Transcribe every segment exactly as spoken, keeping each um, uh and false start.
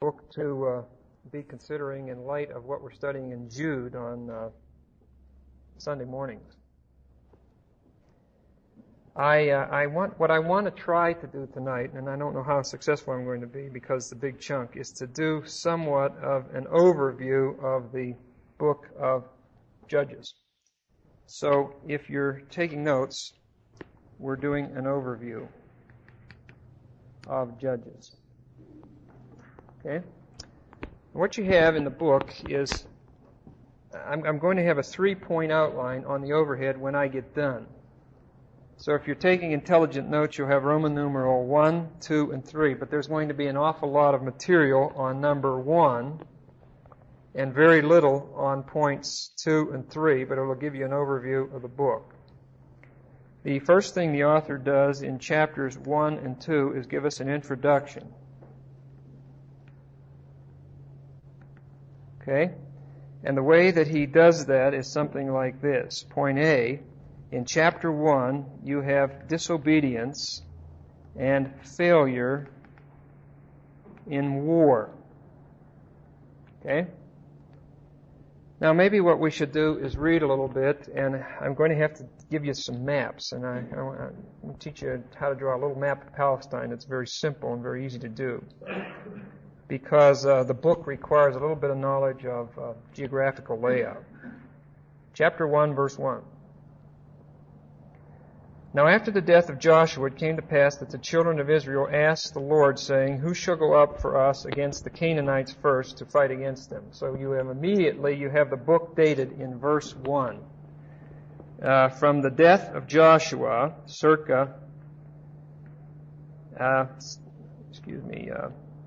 book to uh, be considering in light of what we're studying in Jude on uh, Sunday mornings. I uh, I want what I want to try to do tonight, and I don't know how successful I'm going to be because the big chunk is to do somewhat of an overview of the book of Judges. So if you're taking notes, we're doing an overview of Judges. Okay? What you have in the book is, I'm, I'm going to have a three-point outline on the overhead when I get done. So if you're taking intelligent notes, you'll have Roman numeral one, two, and three, but there's going to be an awful lot of material on number one and very little on points two and three, but it will give you an overview of the book. The first thing the author does in chapters one and two is give us an introduction. Okay? And the way that he does that is something like this. Point A, in chapter one, you have disobedience and failure in war. Okay? Now, maybe what we should do is read a little bit, and I'm going to have to give you some maps, and I, I want to teach you how to draw a little map of Palestine. It's very simple and very easy to do, because uh, the book requires a little bit of knowledge of uh, geographical layout. Chapter one, verse one. Now after the death of Joshua, it came to pass that the children of Israel asked the Lord, saying, Who shall go up for us against the Canaanites first to fight against them? So you have immediately, you have the book dated in verse one. Uh, from the death of Joshua, circa, uh, excuse me, uh,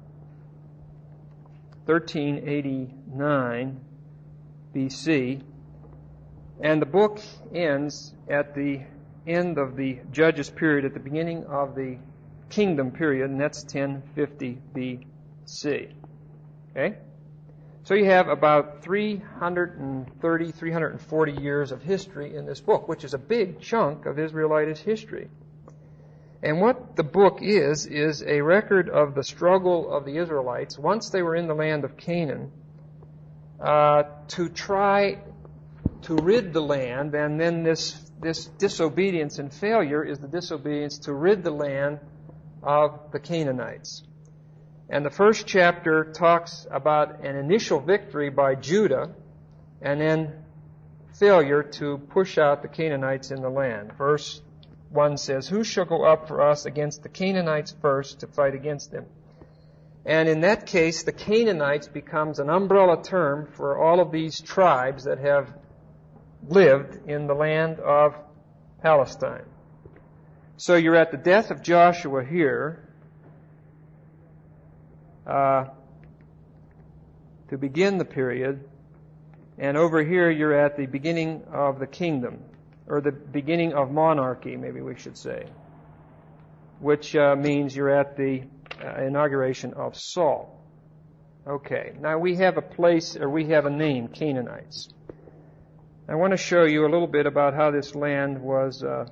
thirteen eighty-nine B C, and the book ends at the end of the Judges period, at the beginning of the Kingdom period, and that's ten fifty B C. Okay? So you have about three hundred thirty, three hundred forty years of history in this book, which is a big chunk of Israelite history. And what the book is, is a record of the struggle of the Israelites, once they were in the land of Canaan, uh, to try to rid the land, and then this This disobedience and failure is the disobedience to rid the land of the Canaanites. And the first chapter talks about an initial victory by Judah and then failure to push out the Canaanites in the land. Verse one says, Who shall go up for us against the Canaanites first to fight against them? And in that case, the Canaanites becomes an umbrella term for all of these tribes that have lived in the land of Palestine. So you're at the death of Joshua here uh, to begin the period, and over here you're at the beginning of the kingdom, or the beginning of monarchy, maybe we should say, which uh, means you're at the uh, inauguration of Saul. Okay, now we have a place, or we have a name, Canaanites. I want to show you a little bit about how this land was uh,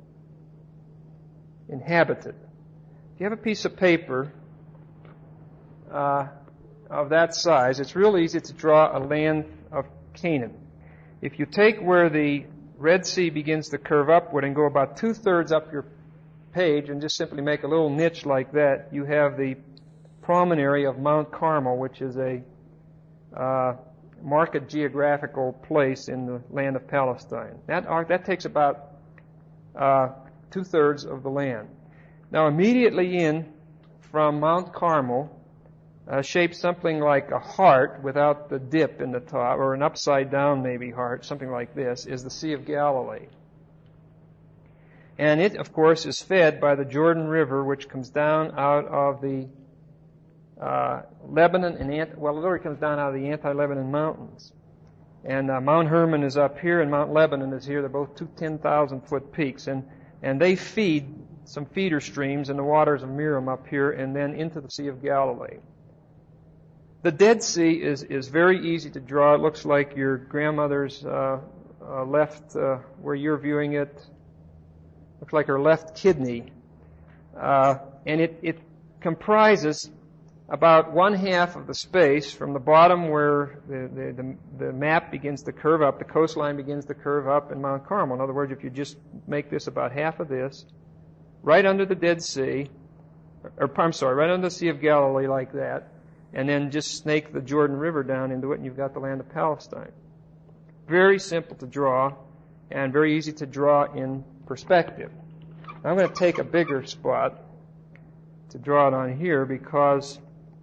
inhabited. If you have a piece of paper uh, of that size, it's real easy to draw a land of Canaan. If you take where the Red Sea begins to curve upward and go about two-thirds up your page and just simply make a little niche like that, you have the promontory of Mount Carmel, which is a uh, marked geographical place in the land of Palestine. That that takes about uh, two-thirds of the land. Now, immediately in from Mount Carmel, uh, shaped something like a heart without the dip in the top, or an upside-down maybe heart, something like this, is the Sea of Galilee. And it, of course, is fed by the Jordan River, which comes down out of the Uh, Lebanon and Ant- well, it already comes down out of the anti-Lebanon mountains, and uh, Mount Hermon is up here, and Mount Lebanon is here. They're both two ten thousand foot peaks, and and they feed some feeder streams in the waters of Merom up here, and then into the Sea of Galilee. The Dead Sea is is very easy to draw. It looks like your grandmother's uh, uh, left, uh, where you're viewing it, looks like her left kidney, uh, and it it comprises about one half of the space from the bottom where the, the, the, the map begins to curve up, the coastline begins to curve up in Mount Carmel. In other words, if you just make this about half of this, right under the Dead Sea, or I'm sorry, right under the Sea of Galilee like that, and then just snake the Jordan River down into it, and you've got the land of Palestine. Very simple to draw, and very easy to draw in perspective. I'm going to take a bigger spot to draw it on here because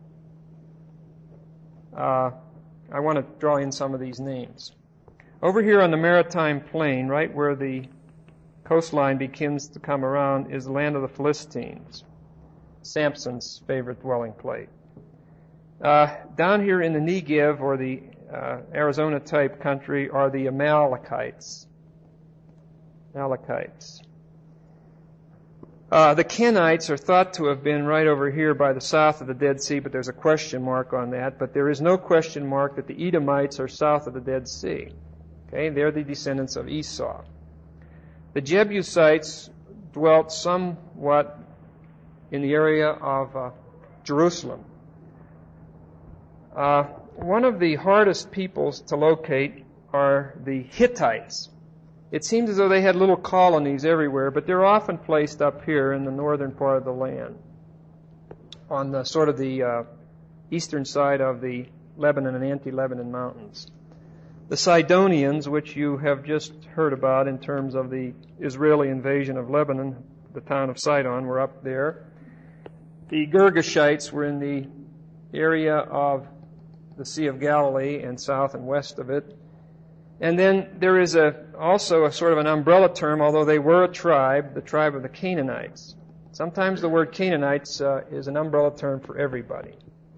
uh, I want to draw in some of these names. Over here on the Maritime Plain, right where the coastline begins to come around, is the land of the Philistines, Samson's favorite dwelling place. Uh, down here in the Negev, or the uh, Arizona-type country, are the Amalekites. Amalekites. Uh, the Kenites are thought to have been right over here by the south of the Dead Sea, but there's a question mark on that. But there is no question mark that the Edomites are south of the Dead Sea. Okay, they're the descendants of Esau. The Jebusites dwelt somewhat in the area of uh, Jerusalem. Uh, one of the hardest peoples to locate are the Hittites. It seems as though they had little colonies everywhere, but they're often placed up here in the northern part of the land, on the sort of the uh, eastern side of the Lebanon and anti-Lebanon mountains. The Sidonians, which you have just heard about in terms of the Israeli invasion of Lebanon, the town of Sidon, were up there. The Girgashites were in the area of the Sea of Galilee and south and west of it. And then there is a also a sort of an umbrella term, although they were a tribe, the tribe of the Canaanites. Sometimes the word Canaanites uh, is an umbrella term for everybody.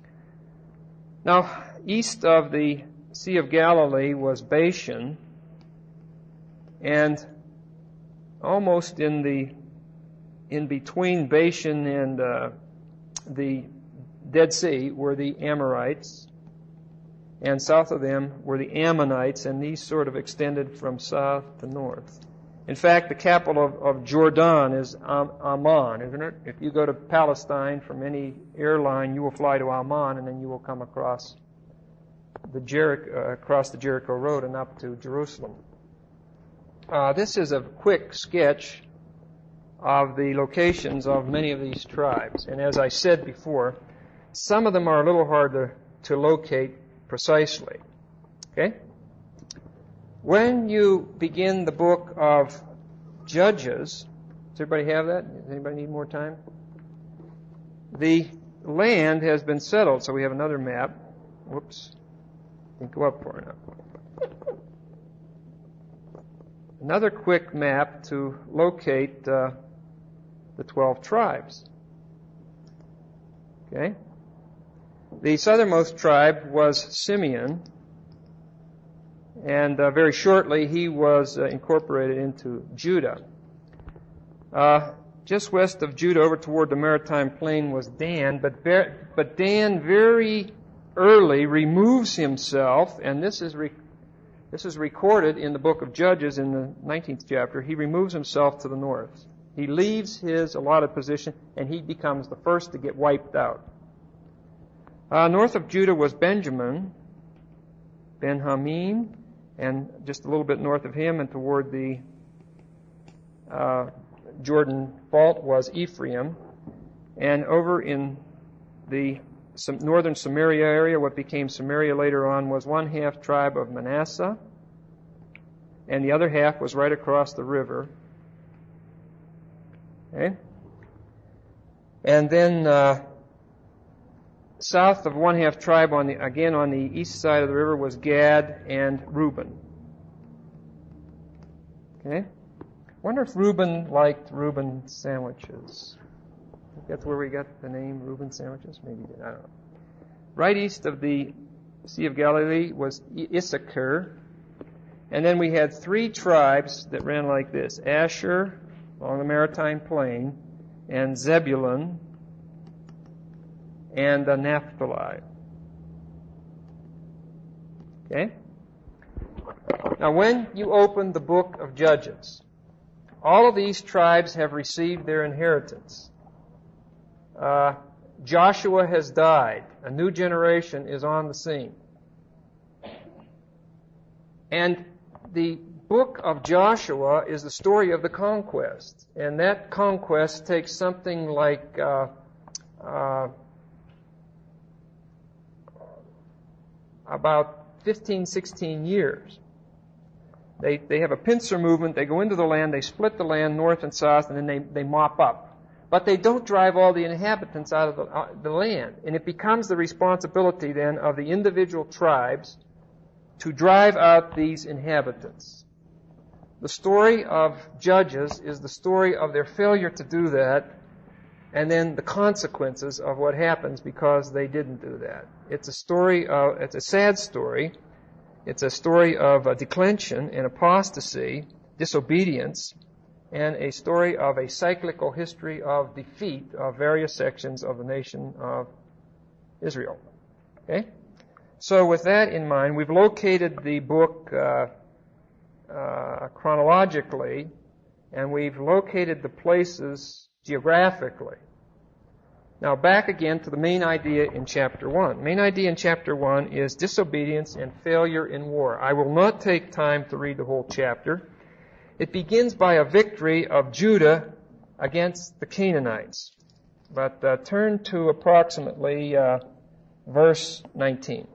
Now, east of the Sea of Galilee was Bashan, and almost in the in between Bashan and uh, the Dead Sea were the Amorites, and south of them were the Ammonites, and these sort of extended from south to north. In fact, the capital of, of Jordan is Am- Amman, isn't it? If you go to Palestine from any airline, you will fly to Amman, and then you will come across the Jericho, uh, across the Jericho Road and up to Jerusalem. Uh, this is a quick sketch of the locations of many of these tribes. And as I said before, some of them are a little hard to, to locate precisely. Okay? When you begin the book of Judges, does everybody have that? Does anybody need more time? The land has been settled, so we have another map. Whoops. Didn't go up far enough. Another quick map to locate uh, the twelve tribes. Okay? The southernmost tribe was Simeon, and uh, very shortly he was uh, incorporated into Judah. Uh, just west of Judah, over toward the Maritime Plain, was Dan, but Ber- but Dan very early removes himself, and this is re- this is recorded in the book of Judges in the nineteenth chapter. He removes himself to the north. He leaves his allotted position, and he becomes the first to get wiped out. Uh, north of Judah was Benjamin, Ben-Hamim, and just a little bit north of him and toward the uh, Jordan fault was Ephraim. And over in the some northern Samaria area, what became Samaria later on, was one half tribe of Manasseh, and the other half was right across the river. Okay? And then uh, south of one half tribe, on the again on the east side of the river, was Gad and Reuben. Okay? Wonder if Reuben liked Reuben sandwiches. That's where we got the name Reuben sandwiches? Maybe he did. I don't know. Right east of the Sea of Galilee was Issachar. And then we had three tribes that ran like this: Asher along the Maritime Plain, and Zebulun, and uh, Naphtali. Okay? Now, when you open the book of Judges, all of these tribes have received their inheritance. Uh, Joshua has died. A new generation is on the scene. And the book of Joshua is the story of the conquest. And that conquest takes something like uh, uh, about fifteen, sixteen years. They, they have a pincer movement. They go into the land. They split the land north and south, and then they, they mop up. But they don't drive all the inhabitants out of the, uh, the land. And it becomes the responsibility then of the individual tribes to drive out these inhabitants. The story of Judges is the story of their failure to do that, and then the consequences of what happens because they didn't do that. It's a story of, it's a sad story. It's a story of a declension and apostasy, disobedience, and a story of a cyclical history of defeat of various sections of the nation of Israel. Okay? So with that in mind, we've located the book uh, uh, chronologically, and we've located the places geographically. Now back again to the main idea in chapter one. Main idea in chapter one is disobedience and failure in war. I will not take time to read the whole chapter. It begins by a victory of Judah against the Canaanites. But uh, turn to approximately uh, verse nineteen.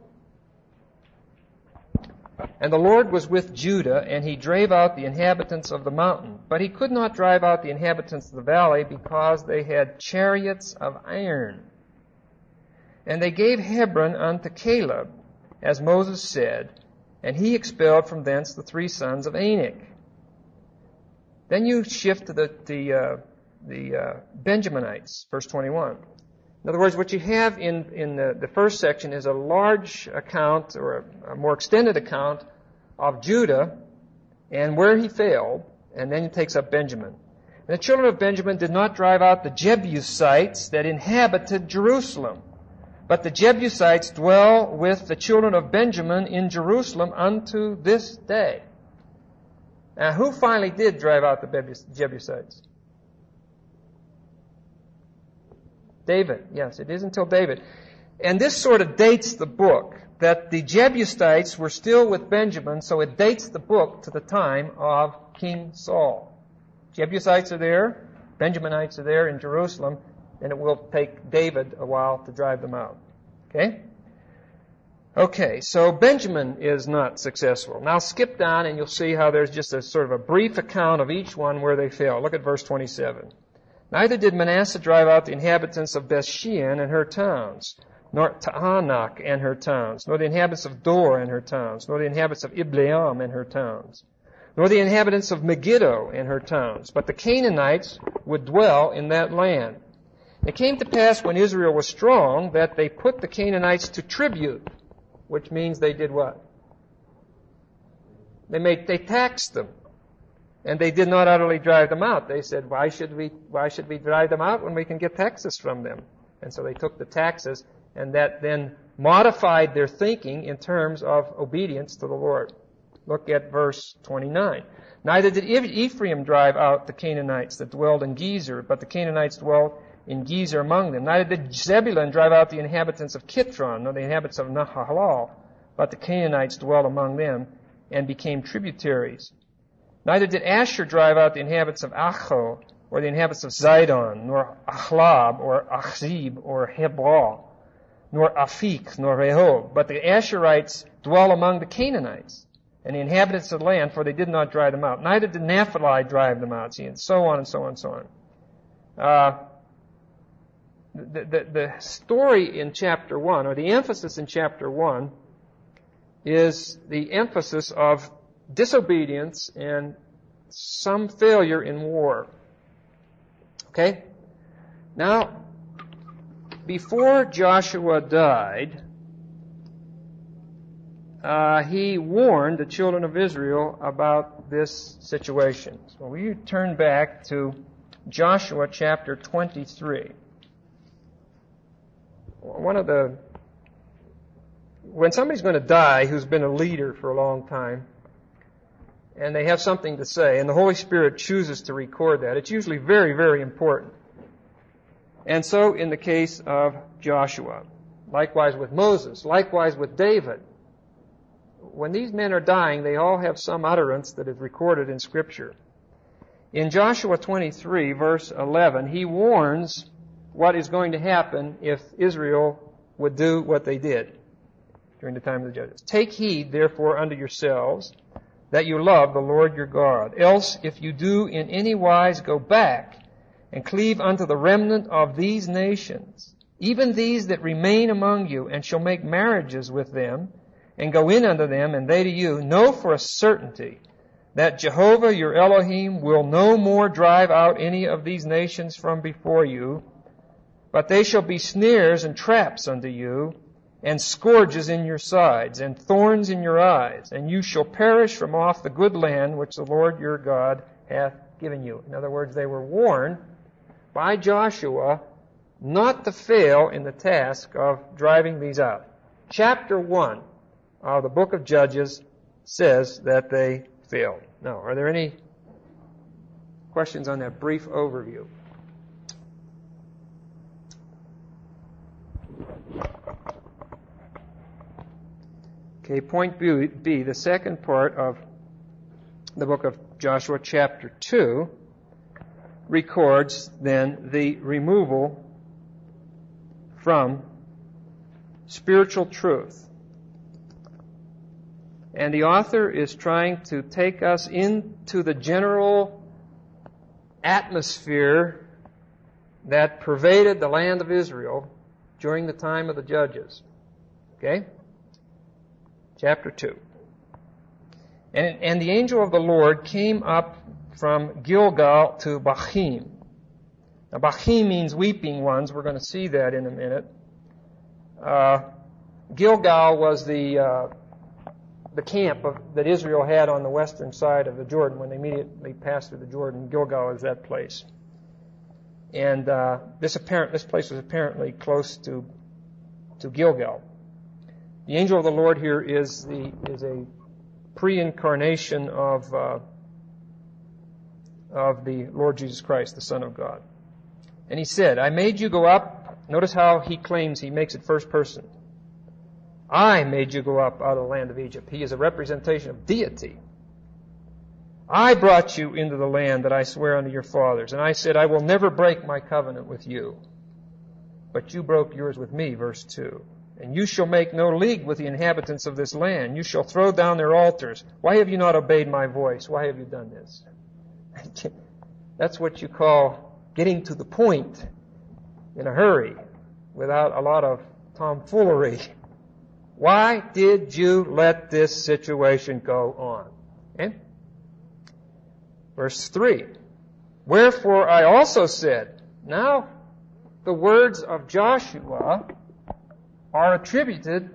And the Lord was with Judah, and he drave out the inhabitants of the mountain. But he could not drive out the inhabitants of the valley, because they had chariots of iron. And they gave Hebron unto Caleb, as Moses said, and he expelled from thence the three sons of Anak. Then you shift to the, the, uh, the uh, Benjaminites, verse twenty-one. In other words, what you have in, in the, the first section is a large account, or a, a more extended account, of Judah and where he failed, and then he takes up Benjamin. And the children of Benjamin did not drive out the Jebusites that inhabited Jerusalem, but the Jebusites dwell with the children of Benjamin in Jerusalem unto this day. Now, who finally did drive out the Jebusites? David. Yes, it is until David. And this sort of dates the book, that the Jebusites were still with Benjamin, so it dates the book to the time of King Saul. Jebusites are there, Benjaminites are there in Jerusalem, and it will take David a while to drive them out. Okay? Okay, so Benjamin is not successful. Now skip down and you'll see how there's just a sort of a brief account of each one where they fail. Look at verse twenty-seven. Neither did Manasseh drive out the inhabitants of Bethshean and her towns, nor Taanach and her towns, nor the inhabitants of Dor and her towns, nor the inhabitants of Ibleam and her towns, nor the inhabitants of Megiddo and her towns. But the Canaanites would dwell in that land. It came to pass when Israel was strong that they put the Canaanites to tribute, which means they did what? They made, they taxed them. And they did not utterly drive them out. They said, why should we, why should we drive them out when we can get taxes from them? And so they took the taxes, and that then modified their thinking in terms of obedience to the Lord. Look at verse twenty-nine. Neither did Ephraim drive out the Canaanites that dwelled in Gezer, but the Canaanites dwelt in Gezer among them. Neither did Zebulun drive out the inhabitants of Kitron, nor the inhabitants of Nahalal, but the Canaanites dwelt among them and became tributaries. Neither did Asher drive out the inhabitants of Acho, or the inhabitants of Zidon, nor Achlab, or Achzib, or Hebron, nor Afik, nor Rehob. But the Asherites dwell among the Canaanites, and the inhabitants of the land, for they did not drive them out. Neither did Naphtali drive them out, see, and so on and so on and so on. Uh, the, the, the story in chapter one, or the emphasis in chapter one, is the emphasis of disobedience and some failure in war. Okay? Now, before Joshua died, uh, he warned the children of Israel about this situation. So will you turn back to Joshua chapter twenty-three? One of the, when somebody's going to die who's been a leader for a long time, and they have something to say, and the Holy Spirit chooses to record that, it's usually very, very important. And so in the case of Joshua. Likewise with Moses. Likewise with David. When these men are dying, they all have some utterance that is recorded in Scripture. In Joshua twenty-three, verse eleven, he warns what is going to happen if Israel would do what they did during the time of the judges. Take heed, therefore, unto yourselves, that you love the Lord your God. Else, if you do in any wise go back and cleave unto the remnant of these nations, even these that remain among you, and shall make marriages with them, and go in unto them, and they to you, know for a certainty that Jehovah your Elohim will no more drive out any of these nations from before you, but they shall be snares and traps unto you, and scourges in your sides, and thorns in your eyes, and you shall perish from off the good land which the Lord your God hath given you. In other words, they were warned by Joshua not to fail in the task of driving these out. Chapter one of the book of Judges says that they failed. Now, are there any questions on that brief overview? Okay, point B, the second part of the book of Joshua, chapter two, records then the removal from spiritual truth. And the author is trying to take us into the general atmosphere that pervaded the land of Israel during the time of the judges. Okay? Chapter two. And, and the angel of the Lord came up from Gilgal to Bachim. Now, Bachim means weeping ones. We're going to see that in a minute. Uh, Gilgal was the uh, the camp of, that Israel had on the western side of the Jordan when they immediately passed through the Jordan. Gilgal is that place. And uh, this apparent this place was apparently close to to Gilgal. The angel of the Lord here is the is a pre-incarnation of uh, of the Lord Jesus Christ, the Son of God. And he said, I made you go up. Notice how he claims he makes it first person. I made you go up out of the land of Egypt. He is a representation of deity. I brought you into the land that I swear unto your fathers. And I said, I will never break my covenant with you. But you broke yours with me, verse two. And you shall make no league with the inhabitants of this land. You shall throw down their altars. Why have you not obeyed my voice? Why have you done this? That's what you call getting to the point in a hurry without a lot of tomfoolery. Why did you let this situation go on? Okay? Verse three. Wherefore I also said, now the words of Joshua are attributed,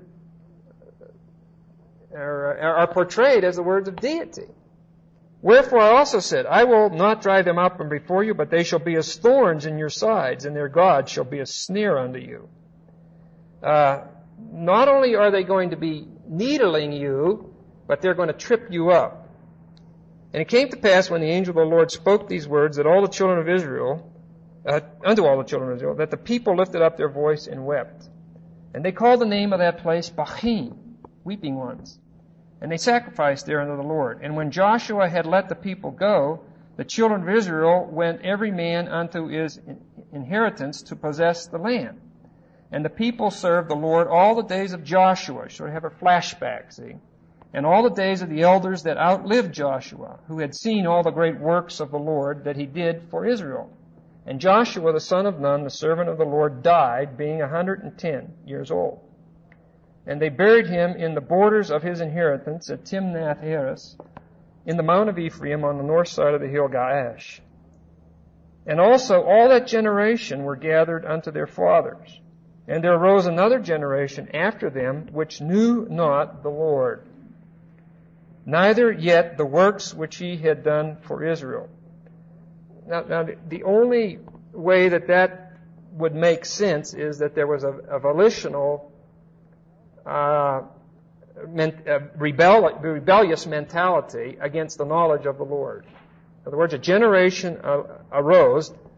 are, are portrayed as the words of deity. Wherefore I also said, I will not drive them out from before you, but they shall be as thorns in your sides, and their God shall be a snare unto you. Uh, not only are they going to be needling you, but they're going to trip you up. And it came to pass when the angel of the Lord spoke these words that all the children of Israel, uh, unto all the children of Israel, that the people lifted up their voice and wept. And they called the name of that place Bachim, weeping ones. And they sacrificed there unto the Lord. And when Joshua had let the people go, the children of Israel went every man unto his inheritance to possess the land. And the people served the Lord all the days of Joshua. Sort of have a flashback, see? And all the days of the elders that outlived Joshua, who had seen all the great works of the Lord that he did for Israel. And Joshua the son of Nun, the servant of the Lord, died, being a hundred and ten years old. And they buried him in the borders of his inheritance at Timnath-Heres, in the mount of Ephraim on the north side of the hill Gaash. And also all that generation were gathered unto their fathers. And there arose another generation after them, which knew not the Lord, neither yet the works which he had done for Israel. Now, now the only way that that would make sense is that there was a, a volitional, uh, men, uh, rebel, rebellious mentality against the knowledge of the Lord. In other words, a generation uh, arose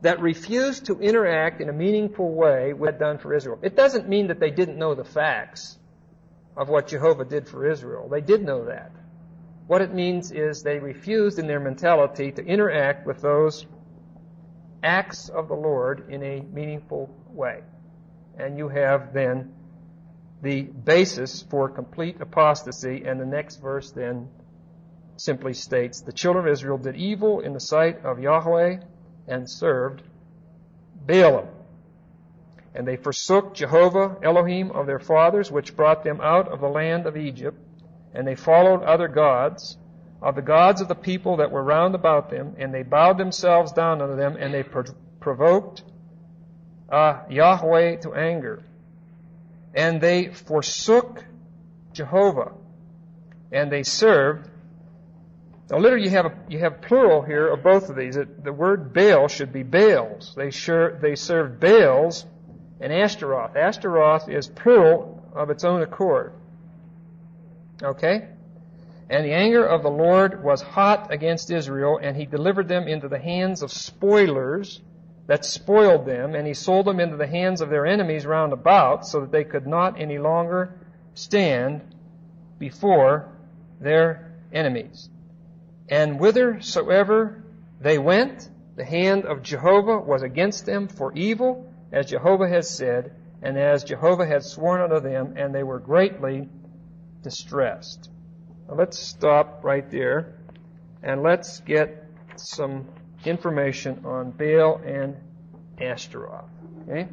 that refused to interact in a meaningful way with what had done for Israel. It doesn't mean that they didn't know the facts of what Jehovah did for Israel. They did know that. What it means is they refused in their mentality to interact with those acts of the Lord in a meaningful way. And you have then the basis for complete apostasy, and the next verse then simply states, the children of Israel did evil in the sight of Yahweh and served Baalim. And they forsook Jehovah, Elohim of their fathers, which brought them out of the land of Egypt, and they followed other gods, of the gods of the people that were round about them, and they bowed themselves down unto them, and they pro- provoked uh, Yahweh to anger. And they forsook Jehovah, and they served. Now, literally, you have a, you have plural here of both of these. It, the word Baal should be Baals. They sure, they served Baals and Ashtaroth. Ashtaroth is plural of its own accord. Okay? And the anger of the Lord was hot against Israel, and he delivered them into the hands of spoilers that spoiled them, and he sold them into the hands of their enemies round about, so that they could not any longer stand before their enemies. And whithersoever they went, the hand of Jehovah was against them for evil, as Jehovah has said, and as Jehovah had sworn unto them, and they were greatly distressed. Now let's stop right there, and let's get some information on Baal and Ashtaroth. Okay?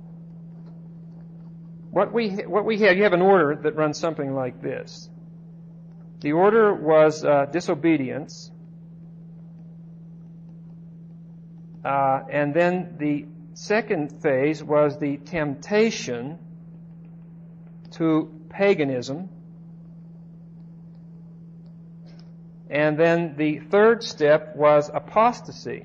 What we what we have, you have an order that runs something like this. The order was uh, disobedience, uh, and then the second phase was the temptation to paganism, and then the third step was apostasy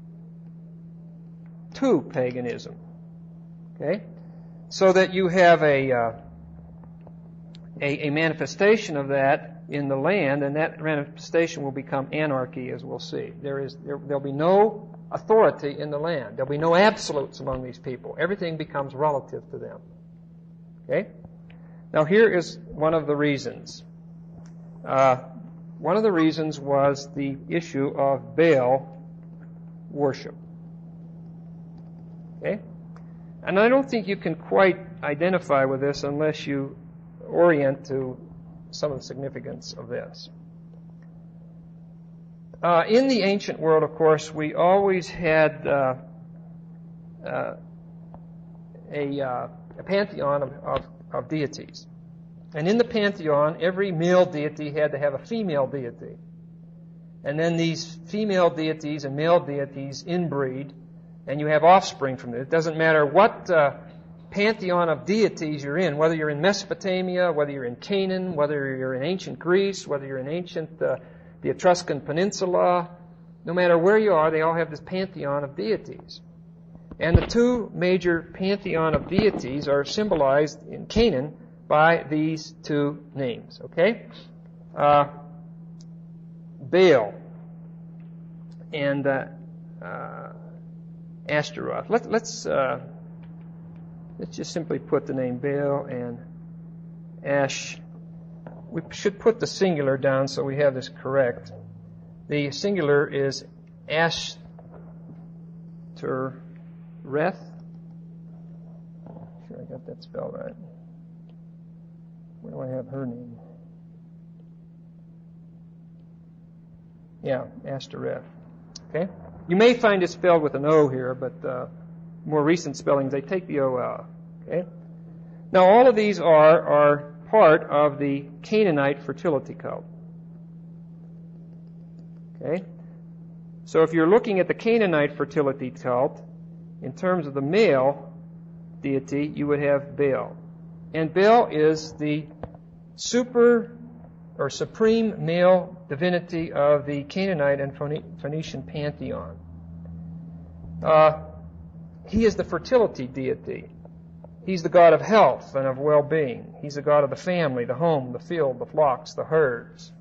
to paganism. Okay? So that you have a, uh, a, a manifestation of that in the land, and that manifestation will become anarchy, as we'll see. There is, there, there'll be no authority in the land. There'll be no absolutes among these people. Everything becomes relative to them. Okay? Now here is one of the reasons. Uh, one of the reasons was the issue of Baal worship. Okay? And I don't think you can quite identify with this unless you orient to some of the significance of this. Uh, in the ancient world, of course, we always had uh, uh, a, uh, a pantheon of, of, of deities. And in the pantheon, every male deity had to have a female deity. And then these female deities and male deities inbreed, and you have offspring from it. It doesn't matter what uh, pantheon of deities you're in, whether you're in Mesopotamia, whether you're in Canaan, whether you're in ancient Greece, whether you're in ancient uh, the Etruscan Peninsula, no matter where you are, they all have this pantheon of deities. And the two major pantheon of deities are symbolized in Canaan by these two names. Okay? Uh, Baal and uh, uh, Ashtaroth. Let, let's uh, let's just simply put the name Baal and Ash. We should put the singular down so we have this correct. The singular is Ashtoreth. Sure, I got that spelled right. Where do I have her name? Yeah, Ashtoreth. Okay? You may find it spelled with an O here, but uh, more recent spellings, they take the O out. Okay? Now, all of these are, are part of the Canaanite fertility cult. Okay? So if you're looking at the Canaanite fertility cult, in terms of the male deity, you would have Baal. And Baal is the super or supreme male divinity of the Canaanite and Phoenician pantheon. Uh, he is the fertility deity. He's the god of health and of well-being. He's the god of the family, the home, the field, the flocks, the herds.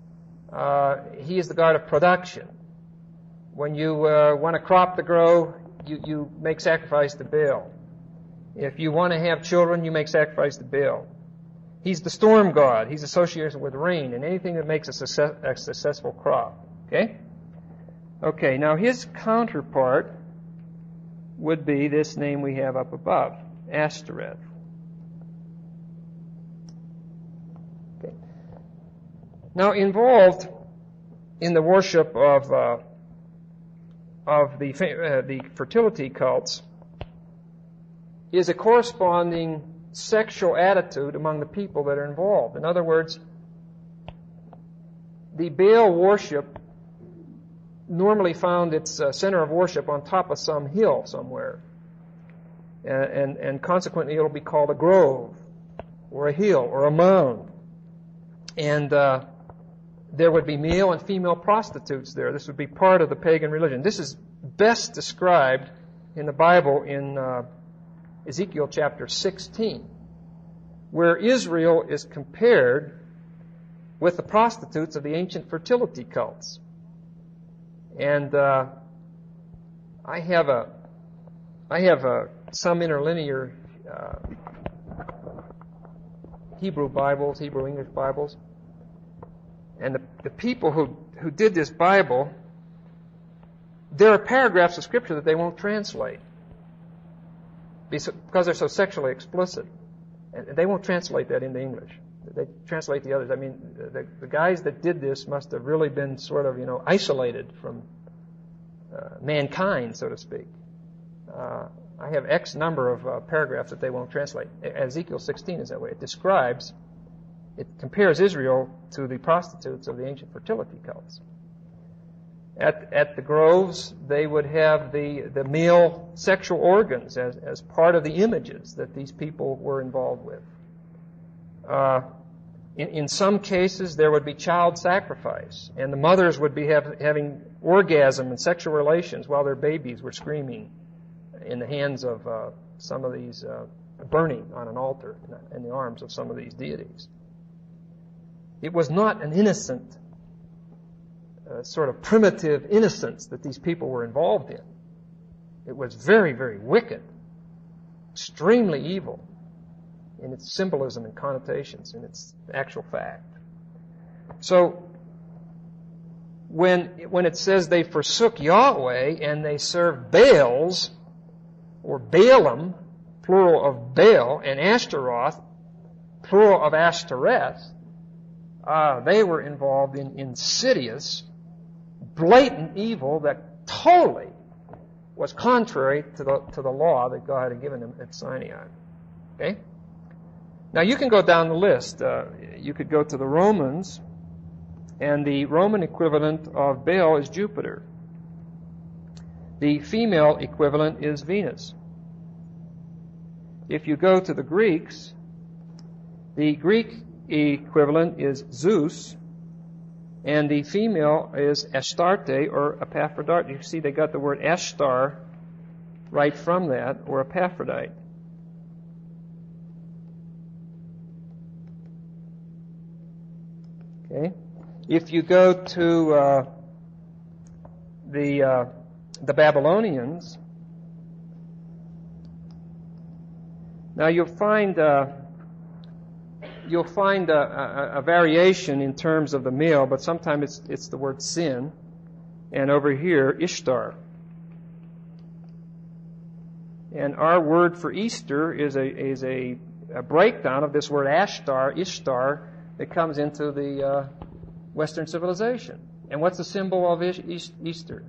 Uh, he is the god of production. When you uh, want a crop to grow, you, you make sacrifice to Baal. If you want to have children, you make sacrifice to Baal. He's the storm god. He's associated with rain and anything that makes a, success, a successful crop. Okay? Okay, now his counterpart would be this name we have up above, Ashtoreth. Okay. Now, involved in the worship of uh, of the uh, the fertility cults is a corresponding sexual attitude among the people that are involved. In other words, the Baal worship normally found its uh, center of worship on top of some hill somewhere. And, and, and consequently it'll be called a grove, or a hill, or a mound. And uh, there would be male and female prostitutes there. This would be part of the pagan religion. This is best described in the Bible in uh, Ezekiel chapter sixteen, where Israel is compared with the prostitutes of the ancient fertility cults. And uh, I have a, I have a, some interlinear uh, Hebrew Bibles, Hebrew English Bibles, and the, the people who who did this Bible, there are paragraphs of Scripture that they won't translate because they're so sexually explicit, and they won't translate that into English. They translate the others. I mean, the, the guys that did this must have really been sort of, you know, isolated from uh, mankind, so to speak. Uh, I have X number of uh, paragraphs that they won't translate. Ezekiel sixteen is that way. It describes, it compares Israel to the prostitutes of the ancient fertility cults. At, at the groves, they would have the, the male sexual organs as, as part of the images that these people were involved with. Uh, in, in some cases, there would be child sacrifice, and the mothers would be have, having orgasm and sexual relations while their babies were screaming in the hands of uh, some of these, uh, burning on an altar in the arms of some of these deities. It was not an innocent, uh, sort of primitive innocence that these people were involved in. It was very, very wicked, extremely evil in its symbolism and connotations, in its actual fact. So, when when it says they forsook Yahweh and they served Baals, or Baalim, plural of Baal, and Ashtaroth, plural of Ashtoreth, uh, they were involved in insidious, blatant evil that totally was contrary to the to the law that God had given them at Sinai. Okay? Now you can go down the list. Uh, you could go to the Romans, and the Roman equivalent of Baal is Jupiter. The female equivalent is Venus. If you go to the Greeks, the Greek equivalent is Zeus, and the female is Astarte or Epaphrodite. You see they got the word Ashtar right from that, or Epaphrodite. Okay. If you go to uh, the uh, the Babylonians, now you'll find uh, you'll find a, a, a variation in terms of the male, but sometimes it's it's the word sin, and over here Ishtar. And our word for Easter is a is a, a breakdown of this word Ashtar, Ishtar, that comes into the uh, Western civilization. And what's the symbol of Easter?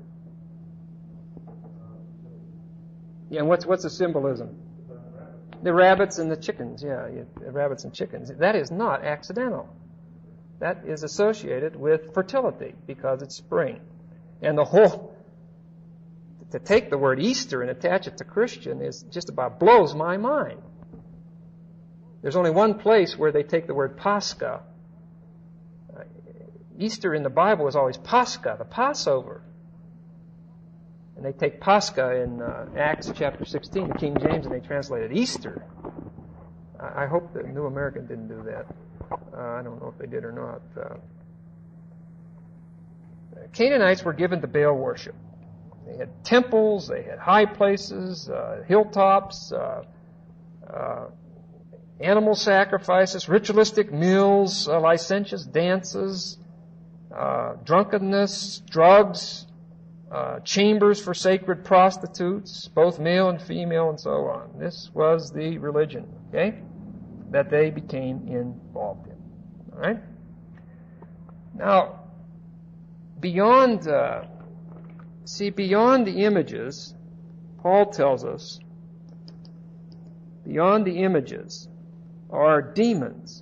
Yeah, and what's what's the symbolism? The rabbits and the chickens. Yeah, yeah, the rabbits and chickens. That is not accidental. That is associated with fertility because it's spring. And the whole, to take the word Easter and attach it to Christian is just about blows my mind. There's only one place where they take the word Pascha. Uh, Easter in the Bible is always Pascha, the Passover. And they take Pascha in uh, Acts chapter sixteen, the King James, and they translate it Easter. I, I hope the New American didn't do that. Uh, I don't know if they did or not. Uh, Canaanites were given to Baal worship. They had temples, they had high places, uh, hilltops, uh, uh, animal sacrifices, ritualistic meals, uh, licentious dances, uh, drunkenness, drugs, uh, chambers for sacred prostitutes, both male and female, and so on. This was the religion, okay, that they became involved in. All right? Now, beyond, uh, see, beyond the images, Paul tells us, beyond the images are demons.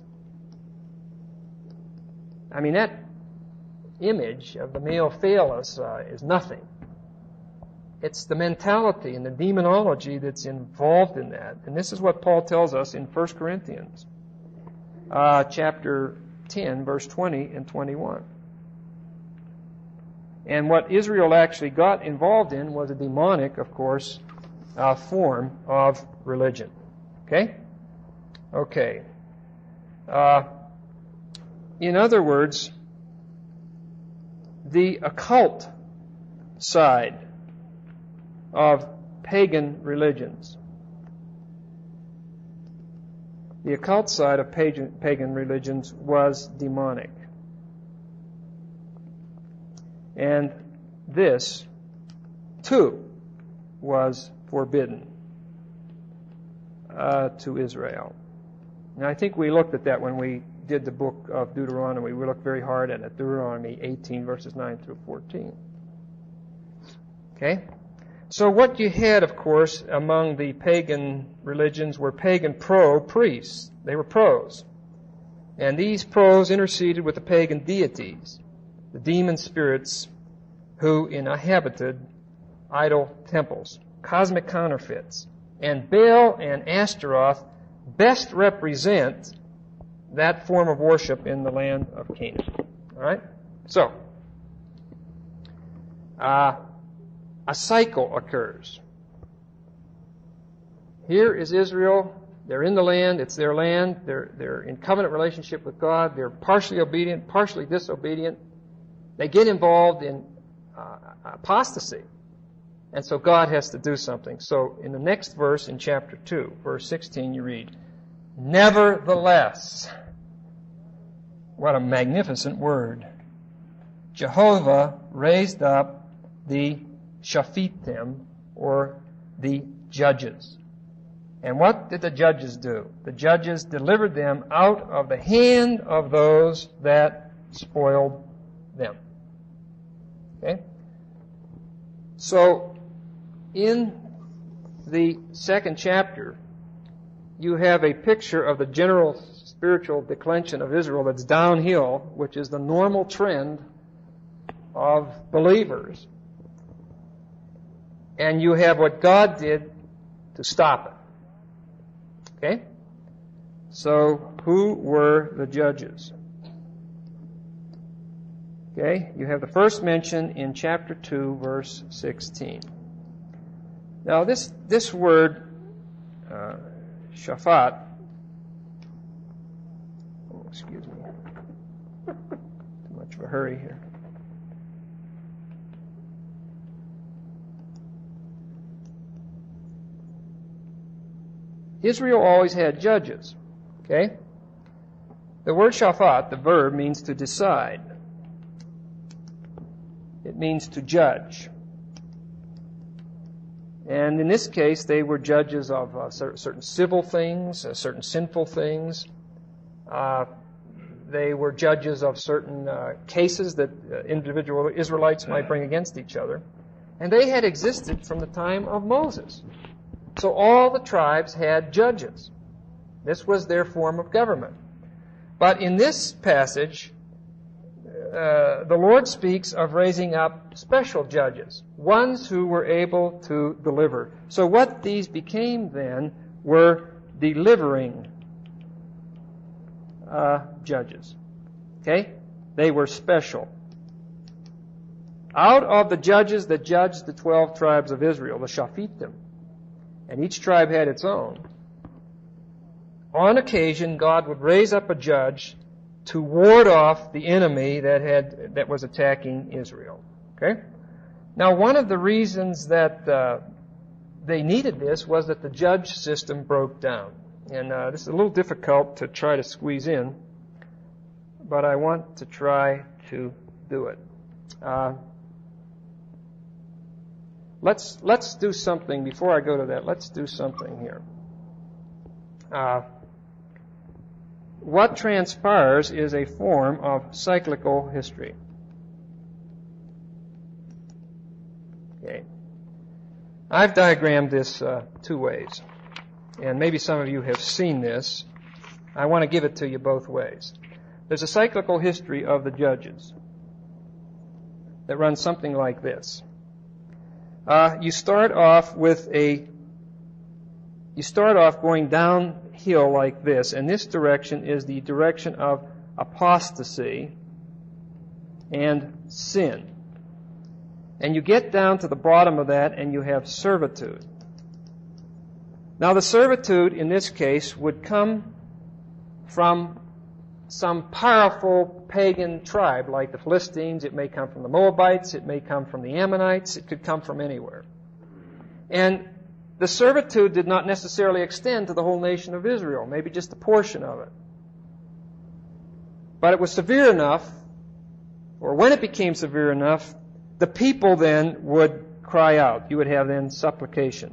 I mean, that image of the male phallus uh, is nothing. It's the mentality and the demonology that's involved in that. And this is what Paul tells us in First Corinthians, uh, chapter ten, verse twenty and twenty-one. And what Israel actually got involved in was a demonic, of course, uh, form of religion. Okay? Okay. Uh, in other words, the occult side of pagan religions. The occult side of pagan, pagan religions was demonic. And this, too, was forbidden uh, to Israel. And I think we looked at that when we did the book of Deuteronomy. We looked very hard at it, Deuteronomy eighteen, verses nine through fourteen. Okay? So what you had, of course, among the pagan religions were pagan pro-priests. They were pros. And these pros interceded with the pagan deities, the demon spirits who inhabited idol temples, cosmic counterfeits. And Baal and Ashtaroth best represent that form of worship in the land of Canaan. All right? So, uh, a cycle occurs. Here is Israel. They're in the land. It's their land. They're, they're in covenant relationship with God. They're partially obedient, partially disobedient. They get involved in uh, apostasy. And so God has to do something. So in the next verse in chapter two, verse sixteen, you read, "Nevertheless," what a magnificent word, "Jehovah raised up the Shaphitim," or the judges. And what did the judges do? The judges delivered them out of the hand of those that spoiled them. Okay? So, in the second chapter, you have a picture of the general spiritual declension of Israel that's downhill, which is the normal trend of believers. And you have what God did to stop it. Okay? So, who were the judges? Okay? You have the first mention in chapter two, verse sixteen. Now, this, this word, uh, Shaphat, oh, excuse me, too much of a hurry here. Israel always had judges, okay? The word Shaphat, the verb, means to decide. It means to judge. And in this case, they were judges of uh, certain civil things, uh, certain sinful things. Uh, they were judges of certain uh, cases that uh, individual Israelites might bring against each other. And they had existed from the time of Moses. So all the tribes had judges. This was their form of government. But in this passage, uh, the Lord speaks of raising up special judges, ones who were able to deliver. So what these became then were delivering uh, judges. Okay? They were special. Out of the judges that judged the twelve tribes of Israel, the Shaphitim, and each tribe had its own, on occasion God would raise up a judge to ward off the enemy that had that was attacking Israel. Okay? Now, one of the reasons that uh, they needed this was that the judge system broke down. And uh, this is a little difficult to try to squeeze in, but I want to try to do it. Uh, let's let's do something before I go to that. Let's do something here. Uh, what transpires is a form of cyclical history. Okay, I've diagrammed this uh, two ways, and maybe some of you have seen this. I want to give it to you both ways. There's a cyclical history of the judges that runs something like this. Uh, you start off with a, you start off going downhill like this, and this direction is the direction of apostasy and sin. And you get down to the bottom of that and you have servitude. Now the servitude in this case would come from some powerful pagan tribe like the Philistines. It may come from the Moabites. It may come from the Ammonites. It could come from anywhere. And the servitude did not necessarily extend to the whole nation of Israel, maybe just a portion of it. But it was severe enough, or when it became severe enough, the people then would cry out. You would have then supplication.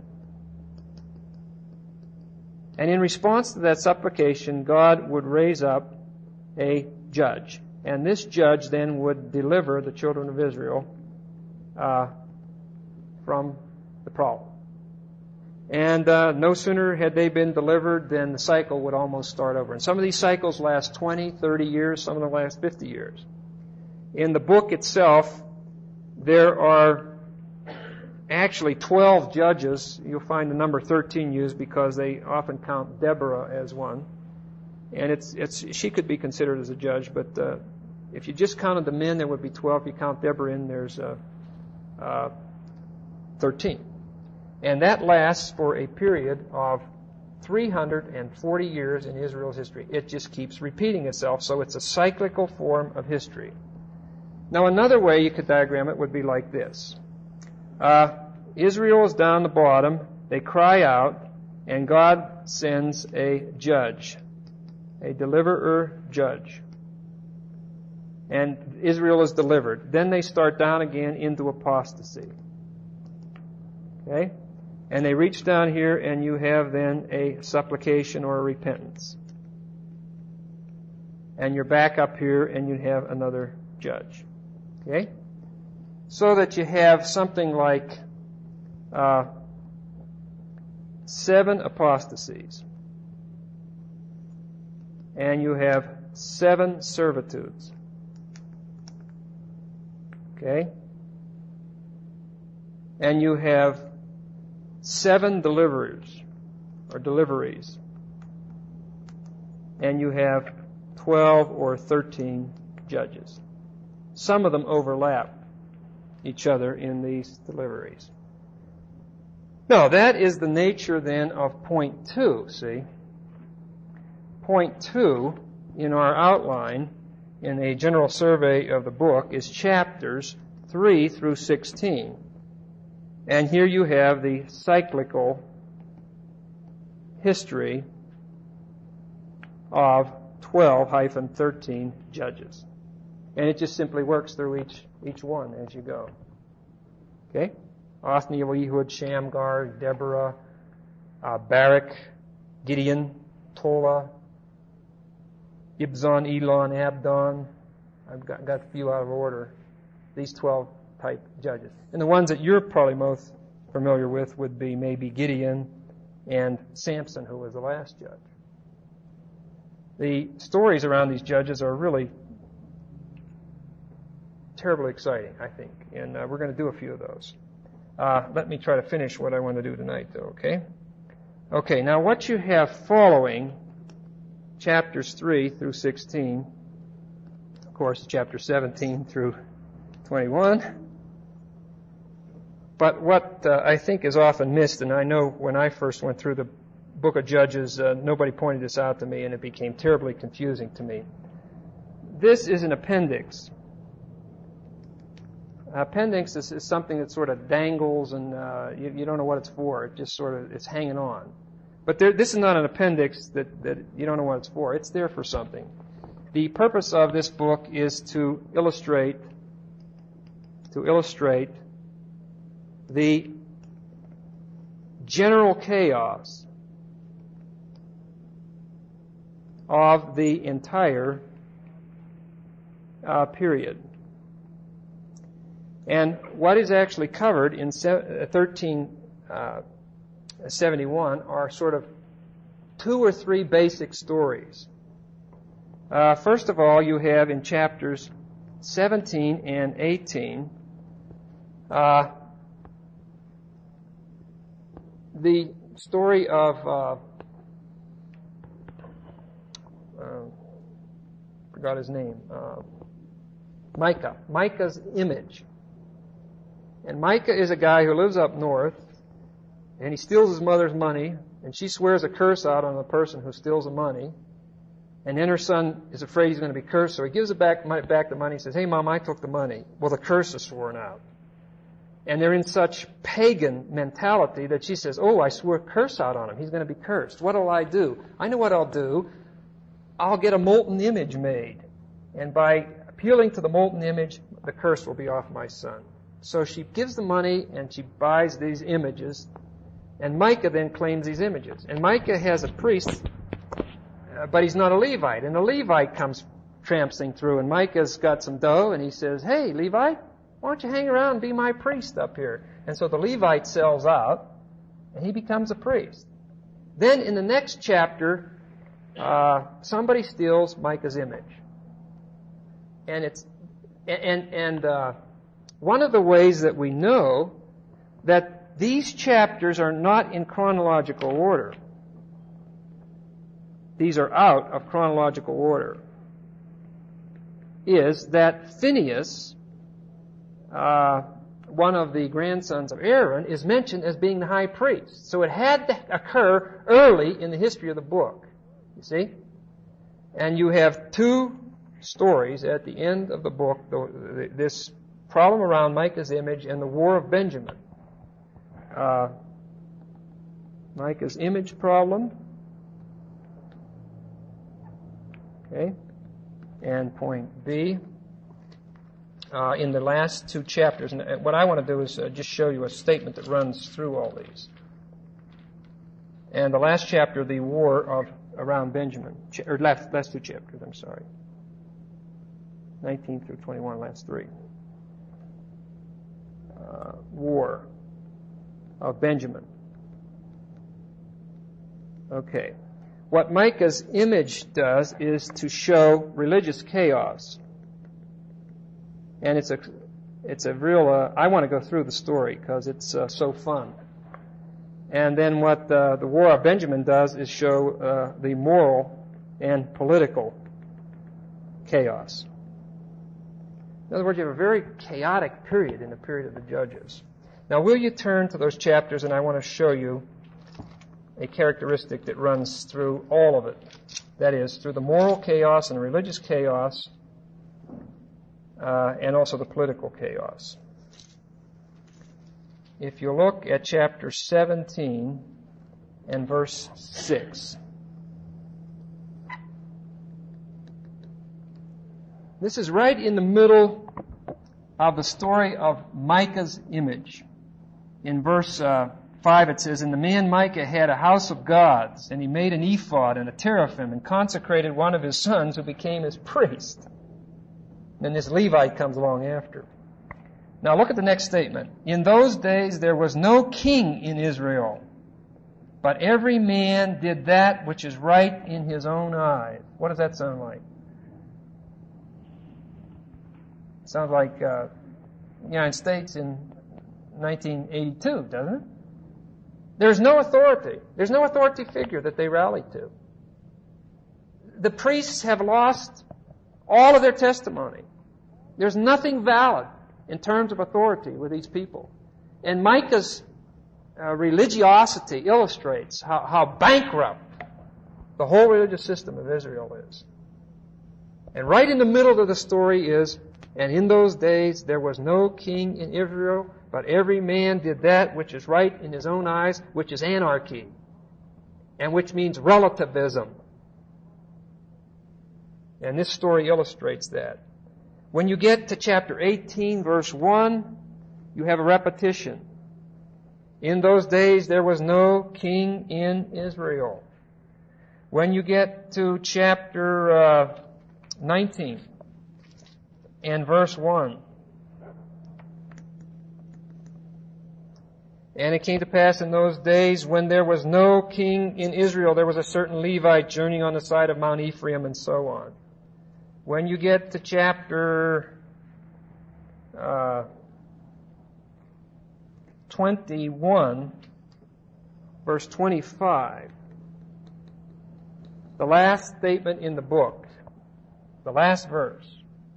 And in response to that supplication, God would raise up a judge. And this judge then would deliver the children of Israel uh, from the problem. And uh, no sooner had they been delivered than the cycle would almost start over. And some of these cycles last twenty, thirty years, some of them last fifty years. In the book itself, there are actually twelve judges. You'll find the number thirteen used because they often count Deborah as one. And it's it's she could be considered as a judge, but uh, if you just counted the men, there would be twelve. If you count Deborah in, there's uh, uh, thirteen. And that lasts for a period of three hundred forty years in Israel's history. It just keeps repeating itself, so it's a cyclical form of history. Now, another way you could diagram it would be like this. Uh, Israel is down the bottom. They cry out, and God sends a judge, a deliverer judge. And Israel is delivered. Then they start down again into apostasy. Okay? And they reach down here, and you have then a supplication or a repentance. And you're back up here, and you have another judge. Okay? So that you have something like uh, seven apostasies. And you have seven servitudes. Okay? And you have seven deliverers, or deliveries. And you have twelve or thirteen judges. Some of them overlap each other in these deliveries. Now, that is the nature then of point two, see? Point two in our outline in a general survey of the book is chapters three through sixteen. And here you have the cyclical history of twelve hyphen thirteen judges. And it just simply works through each each one as you go. Okay? Othniel, Ehud, Shamgar, Deborah, uh, Barak, Gideon, Tola, Ibzan, Elon, Abdon. I've got, got a few out of order. These twelve type judges. And the ones that you're probably most familiar with would be maybe Gideon and Samson, who was the last judge. The stories around these judges are really terribly exciting, I think, and uh, we're going to do a few of those. Uh, let me try to finish what I want to do tonight, though, okay? Okay, now what you have following chapters three through sixteen, of course, chapter seventeen through twenty-one, but what uh, I think is often missed, and I know when I first went through the book of Judges, uh, nobody pointed this out to me, and it became terribly confusing to me. This is an appendix. Appendix is, is something that sort of dangles and uh, you, you don't know what it's for. It just sort of, it's hanging on. But there, this is not an appendix that, that you don't know what it's for. It's there for something. The purpose of this book is to illustrate, to illustrate the general chaos of the entire uh, period. And what is actually covered in thirteen seventy-one are sort of two or three basic stories. Uh, first of all, you have in chapters seventeen and eighteen uh, the story of uh, uh, forgot his name, uh, Micah, Micah's image. And Micah is a guy who lives up north, and he steals his mother's money, and she swears a curse out on the person who steals the money. And then her son is afraid he's going to be cursed, so he gives it back, back the money and says, "Hey, Mom, I took the money." Well, the curse is sworn out. And they're in such pagan mentality that she says, "Oh, I swore a curse out on him. He's going to be cursed. What'll I do? I know what I'll do. I'll get a molten image made. And by appealing to the molten image, the curse will be off my son." So she gives the money and she buys these images, and Micah then claims these images. And Micah has a priest, uh, but he's not a Levite. And the Levite comes tramping through, and Micah's got some dough, and he says, "Hey, Levite, why don't you hang around and be my priest up here?" And so the Levite sells out, and he becomes a priest. Then in the next chapter, uh, somebody steals Micah's image. And it's, and, and, uh, one of the ways that we know that these chapters are not in chronological order, these are out of chronological order, is that Phinehas, uh, one of the grandsons of Aaron, is mentioned as being the high priest. So it had to occur early in the history of the book, you see? And you have two stories at the end of the book, this problem around Micah's image and the War of Benjamin. Uh, Micah's image problem. Okay. And point B. Uh, in the last two chapters, and what I want to do is uh, just show you a statement that runs through all these. And the last chapter, the War of around Benjamin, or last, last two chapters, I'm sorry. nineteen through twenty-one, last three. Uh, war of Benjamin. Okay. What Micah's image does is to show religious chaos. And it's a, it's a real, uh, I want to go through the story because it's uh, so fun. And then what uh, the War of Benjamin does is show uh, the moral and political chaos. In other words, you have a very chaotic period in the period of the Judges. Now, will you turn to those chapters, and I want to show you a characteristic that runs through all of it. That is, through the moral chaos and religious chaos, uh, and also the political chaos. If you look at chapter seventeen and verse six. This is right in the middle of the story of Micah's image. In verse uh, five it says, "And the man Micah had a house of gods, and he made an ephod and a teraphim, and consecrated one of his sons who became his priest." Then this Levite comes along after. Now look at the next statement. "In those days there was no king in Israel, but every man did that which is right in his own eyes." What does that sound like? It sounds like uh, the United States in nineteen eighty-two, doesn't it? There's no authority. There's no authority figure that they rally to. The priests have lost all of their testimony. There's nothing valid in terms of authority with these people. And Micah's uh, religiosity illustrates how, how bankrupt the whole religious system of Israel is. And right in the middle of the story is, and in those days there was no king in Israel, but every man did that which is right in his own eyes, which is anarchy, and which means relativism. And this story illustrates that. When you get to chapter eighteen, verse one, you have a repetition. In those days there was no king in Israel. When you get to chapter uh, nineteen and verse one, and it came to pass in those days when there was no king in Israel, there was a certain Levite journeying on the side of Mount Ephraim, and so on. When you get to chapter uh, twenty-one, verse twenty-five, the last statement in the book, the last verse.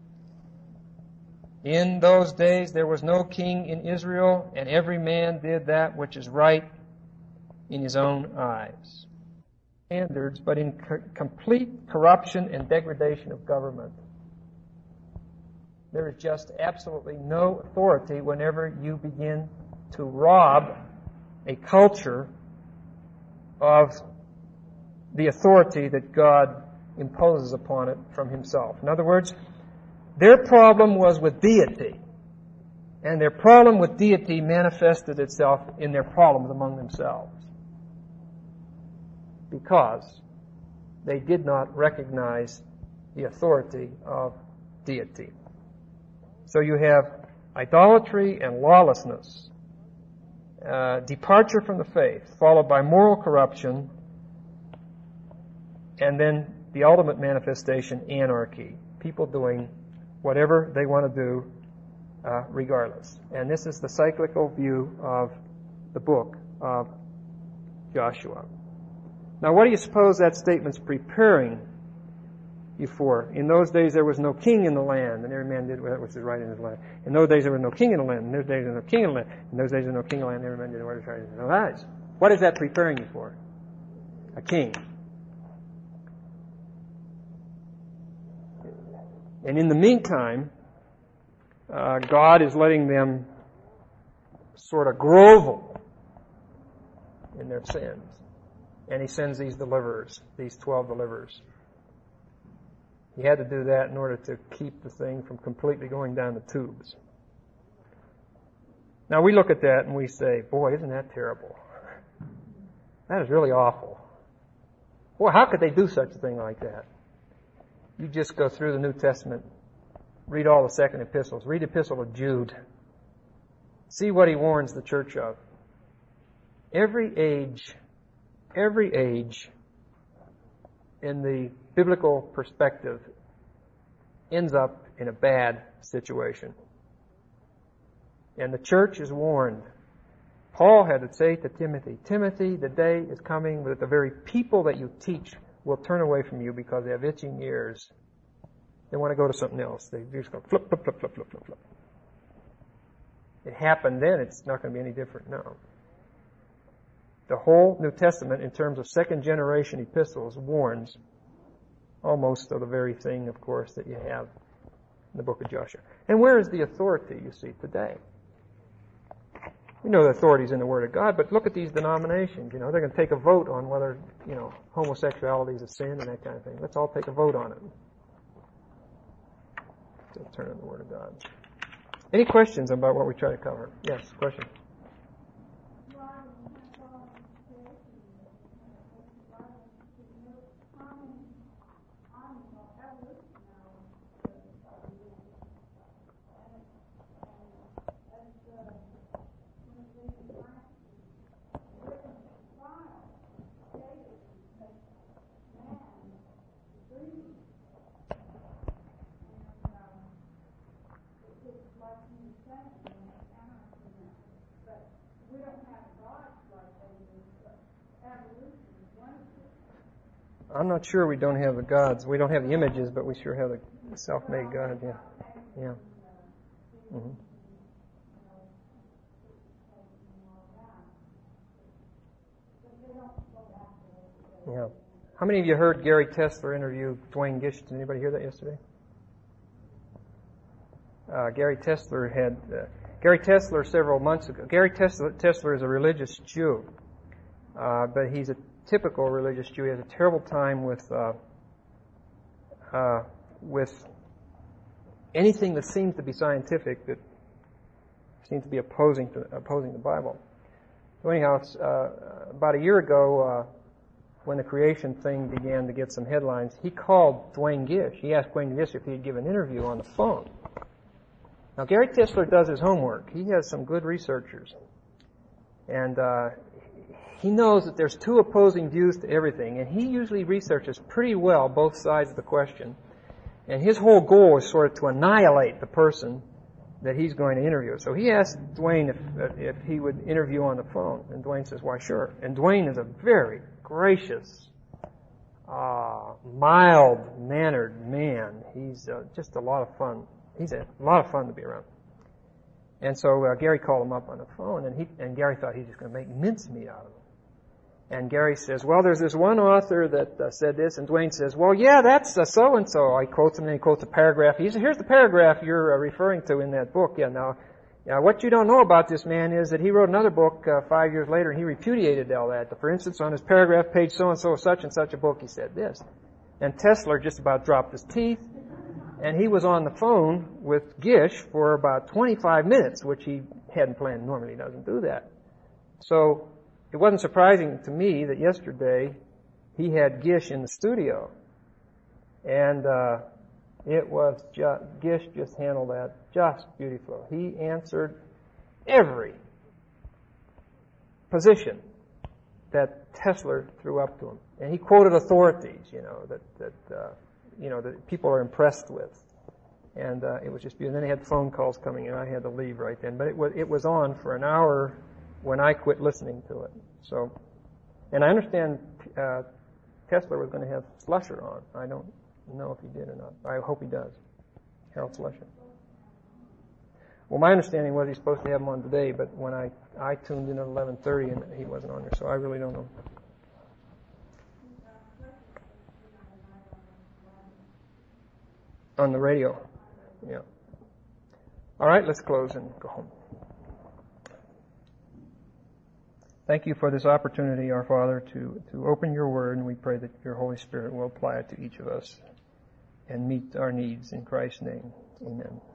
In those days there was no king in Israel, and every man did that which is right in his own eyes. Standards, but in co- complete corruption and degradation of government. There is just absolutely no authority whenever you begin to rob a culture of the authority that God imposes upon it from Himself. In other words, their problem was with deity, and their problem with deity manifested itself in their problems among themselves, because they did not recognize the authority of deity. So you have idolatry and lawlessness, uh, departure from the faith, followed by moral corruption, and then the ultimate manifestation, anarchy. People doing whatever they want to do, uh, regardless. And this is the cyclical view of the book of Joshua. Now, what do you suppose that statement's preparing you for? In those days there was no king in the land, and every man did what was right in his land. In those days there was no king in the land, in those days there was no king in the land. In those days there was no king in the land, and every man did what was right in his own eyes. What is that preparing you for? A king. And in the meantime, uh, God is letting them sort of grovel in their sins. And He sends these deliverers, these twelve deliverers. He had to do that in order to keep the thing from completely going down the tubes. Now we look at that and we say, boy, isn't that terrible? That is really awful. Boy, how could they do such a thing like that? You just go through the New Testament, read all the second epistles, read the epistle of Jude. See what he warns the church of. Every age, every age in the biblical perspective ends up in a bad situation. And the church is warned. Paul had to say to Timothy, Timothy, the day is coming that the very people that you teach will turn away from you because they have itching ears. They want to go to something else. They just go flip, flip, flip, flip, flip, flip, flip. It happened then. It's not going to be any different now. The whole New Testament, in terms of second generation epistles, warns almost of the very thing, of course, that you have in the book of Joshua. And where is the authority, you see, today? We know the authority is in the Word of God, but look at these denominations. You know, they're going to take a vote on whether, you know, homosexuality is a sin and that kind of thing. Let's all take a vote on it. Let's turn on the Word of God. Any questions about what we try to cover? Yes, question. I'm not sure we don't have the gods. We don't have the images, but we sure have the self-made God. Yeah, yeah. Mm-hmm. Yeah. How many of you heard Gary Tesler interview Duane Gish? Did anybody hear that yesterday? Uh, Gary Tesler had uh, Gary Tesler several months ago. Gary Tesler, Tesler is a religious Jew, uh, but he's a typical religious Jew. He has a terrible time with uh, uh, with anything that seems to be scientific that seems to be opposing to opposing the Bible. So anyhow, uh, about a year ago, uh, when the creation thing began to get some headlines, he called Duane Gish. He asked Duane Gish if he'd give an interview on the phone. Now, Gary Tesler does his homework. He has some good researchers. And uh, he knows that there's two opposing views to everything, and he usually researches pretty well both sides of the question. And his whole goal is sort of to annihilate the person that he's going to interview. So he asked Duane if, if he would interview on the phone, and Duane says, why, sure. And Duane is a very gracious, uh, mild-mannered man. He's uh, just a lot of fun. He's a lot of fun to be around. And so uh, Gary called him up on the phone, and he and Gary thought he was just going to make mincemeat out of him. And Gary says, well, there's this one author that uh, said this, and Duane says, well, yeah, that's uh, so-and-so. I quote him, and he quotes a paragraph. He says, here's the paragraph you're uh, referring to in that book. Yeah, now, yeah, what you don't know about this man is that he wrote another book uh, five years later, and he repudiated all that. For instance, on his paragraph page so-and-so, such and such a book, he said this. And Tesler just about dropped his teeth, and he was on the phone with Gish for about twenty-five minutes, which he hadn't planned. Normally he doesn't do that. So it wasn't surprising to me that yesterday he had Gish in the studio. And uh, it was just, Gish just handled that just beautifully. He answered every position that Tesler threw up to him. And he quoted authorities, you know, that, that uh, you know, that people are impressed with. And uh, it was just beautiful. And then they had phone calls coming in. I had to leave right then. But it was, it was on for an hour when I quit listening to it. So, and I understand uh, Tesler was going to have Slusher on. I don't know if he did or not. I hope he does. Harold Slusher. Well, my understanding was he's supposed to have him on today, but when I, I tuned in at eleven thirty and he wasn't on there, so I really don't know. On the radio. Yeah. All right, let's close and go home. Thank you for this opportunity, our Father, to, to open your word, and we pray that your Holy Spirit will apply it to each of us and meet our needs in Christ's name. Amen.